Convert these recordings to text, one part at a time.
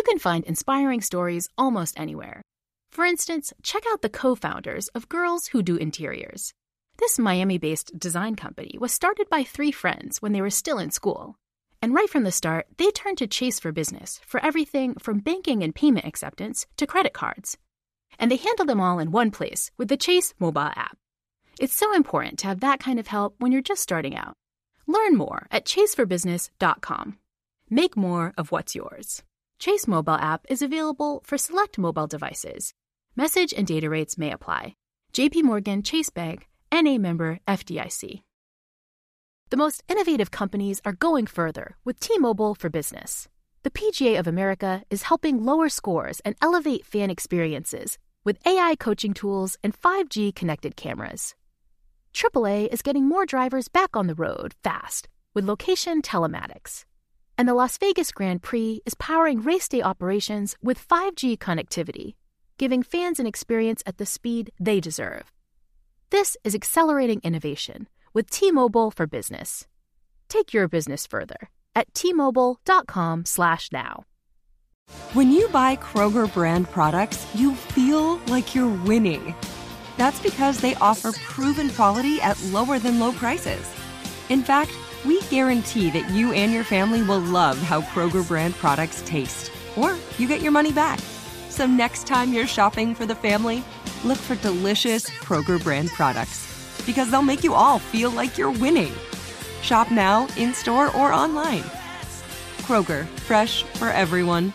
can find inspiring stories almost anywhere. For instance, check out the co-founders of Girls Who Do Interiors. This Miami-based design company was started by 3 friends when they were still in school. And right from the start, they turned to Chase for Business for everything from banking and payment acceptance to credit cards. And they handle them all in one place with the Chase mobile app. It's so important to have that kind of help when you're just starting out. Learn more at chaseforbusiness.com. Make more of what's yours. Chase mobile app is available for select mobile devices. Message and data rates may apply. JP Morgan Chase Bank, NA member FDIC. The most innovative companies are going further with T-Mobile for Business. The PGA of America is helping lower scores and elevate fan experiences with AI coaching tools and 5G connected cameras. AAA is getting more drivers back on the road fast with location telematics. And the Las Vegas Grand Prix is powering race day operations with 5G connectivity, giving fans an experience at the speed they deserve. This is accelerating innovation with T-Mobile for Business. Take your business further at T-Mobile.com/now. When you buy Kroger brand products, you feel like you're winning. That's because they offer proven quality at lower than low prices. In fact, we guarantee that you and your family will love how Kroger brand products taste, or you get your money back. So next time you're shopping for the family, look for delicious Kroger brand products, because they'll make you all feel like you're winning. Shop now, in-store, or online. Kroger, fresh for everyone.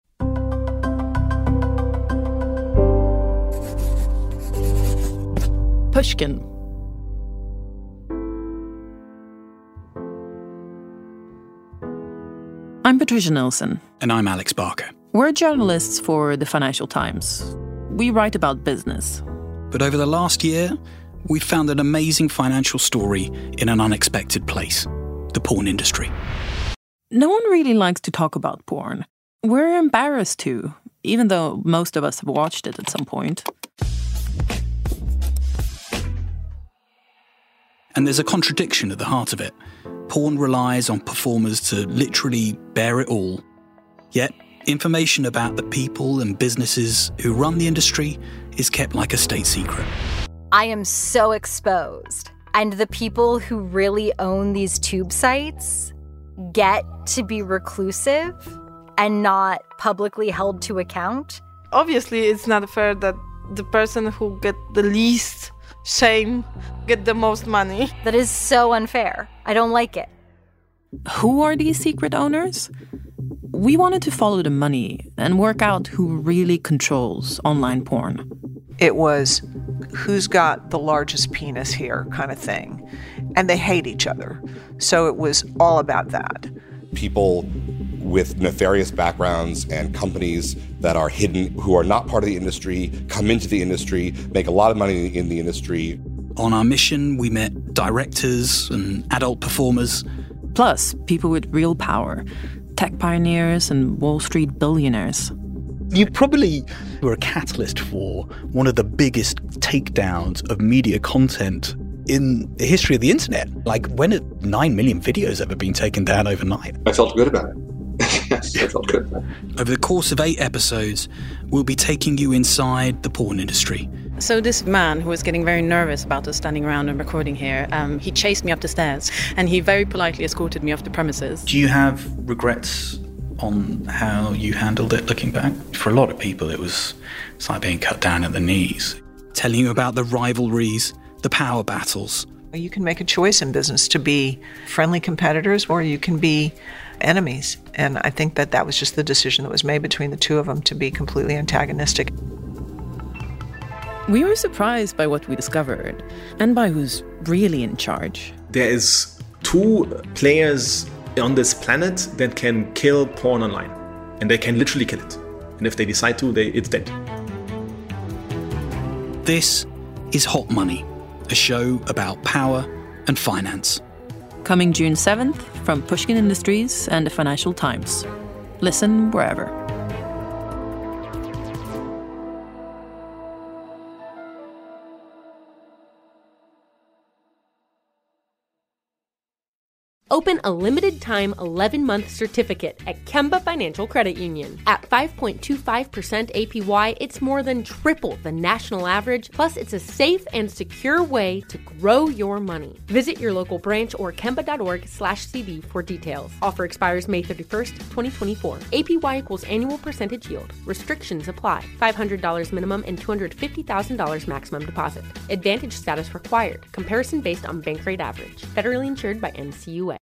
Pushkin. I'm Patricia Nelson. And I'm Alex Barker. We're journalists for the Financial Times. We write about business. But over the last year, we've found an amazing financial story in an unexpected place: the porn industry. No one really likes to talk about porn. We're embarrassed to, even though most of us have watched it at some point. And there's a contradiction at the heart of it. Porn relies on performers to literally bear it all. Yet, information about the people and businesses who run the industry is kept like a state secret. I am so exposed. And the people who really own these tube sites get to be reclusive and not publicly held to account. Obviously, it's not fair that the person who get the least shame get the most money. That is so unfair. I don't like it. Who are these secret owners? We wanted to follow the money and work out who really controls online porn. It was who's got the largest penis here kind of thing. And they hate each other. So it was all about that. People with nefarious backgrounds and companies that are hidden, who are not part of the industry, come into the industry, make a lot of money in the industry. On our mission, we met directors and adult performers. Plus, people with real power, tech pioneers and Wall Street billionaires. You probably were a catalyst for one of the biggest takedowns of media content in the history of the internet. Like, when had 9 million videos ever been taken down overnight? I felt good about it. Yes, I felt good about it. Over the course of 8 episodes, we'll be taking you inside the porn industry. So this man who was getting very nervous about us standing around and recording here, he chased me up the stairs and he very politely escorted me off the premises. Do you have regrets on how you handled it looking back? For a lot of people, it's like being cut down at the knees. Telling you about the rivalries, the power battles. You can make a choice in business to be friendly competitors or you can be enemies. And I think that was just the decision that was made between the two of them, to be completely antagonistic. We were surprised by what we discovered and by who's really in charge. There is 2 players on this planet that can kill porn online. And they can literally kill it. And if they decide to, it's dead. This is Hot Money, a show about power and finance. Coming June 7th from Pushkin Industries and the Financial Times. Listen wherever. Open a limited-time 11-month certificate at Kemba Financial Credit Union. At 5.25% APY, it's more than triple the national average, plus it's a safe and secure way to grow your money. Visit your local branch or kemba.org/cd for details. Offer expires May 31st, 2024. APY equals annual percentage yield. Restrictions apply. $500 minimum and $250,000 maximum deposit. Advantage status required. Comparison based on bank rate average. Federally insured by NCUA.